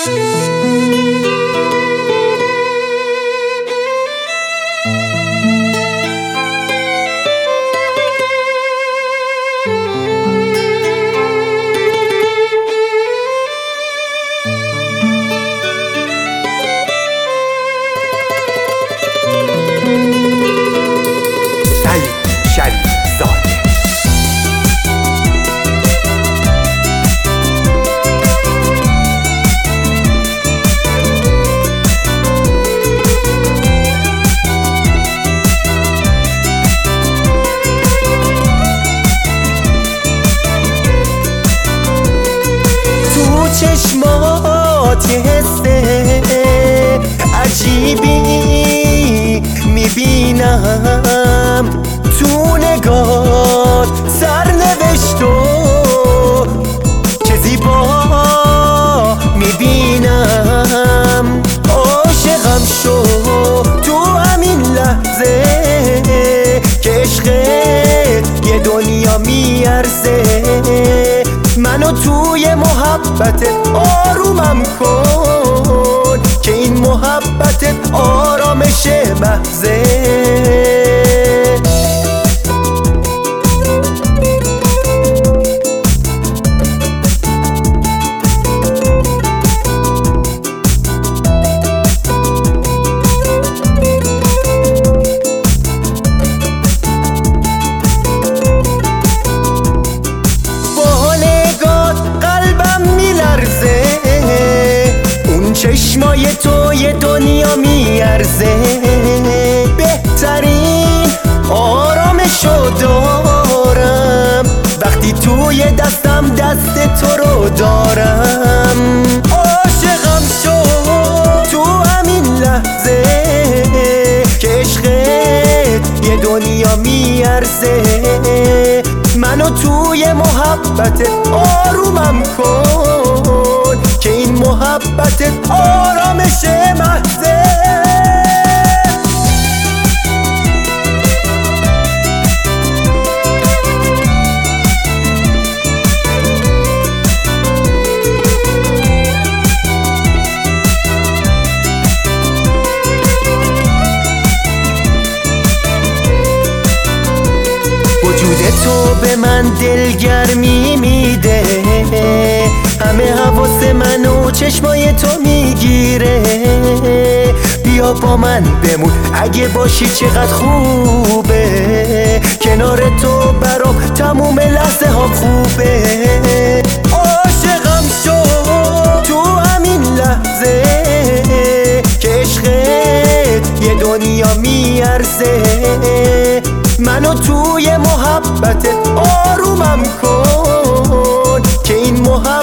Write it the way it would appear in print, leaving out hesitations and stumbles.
چشمات حس عجیبی میبینم، تو نگات سرنوشت و چه زیبا میبینم. عاشقم شو تو همین لحظه که عشقت یه دنیا میارزه. منو توی محبت آرومم کن که این محبت آرامش محضه. چشمای تو یه دنیا میارزه. بهترین آرامشو دارم وقتی توی دستم دست تو رو دارم. عاشقم شو تو همین لحظه که عشقت یه دنیا میارزه. منو توی محبت آرومم کن که این محبت آرامش محضه. وجود تو به من دلگرمی میده، همه حواس منو چشمای تو میگیره. بیا با من بمون اگه باشی چقدر خوبه، کنار تو برام تموم لحظه ها خوبه. عاشقم شو تو همین لحظه که عشقت یه دنیا میارزه. منو توی محبت آرومم کن که این محبت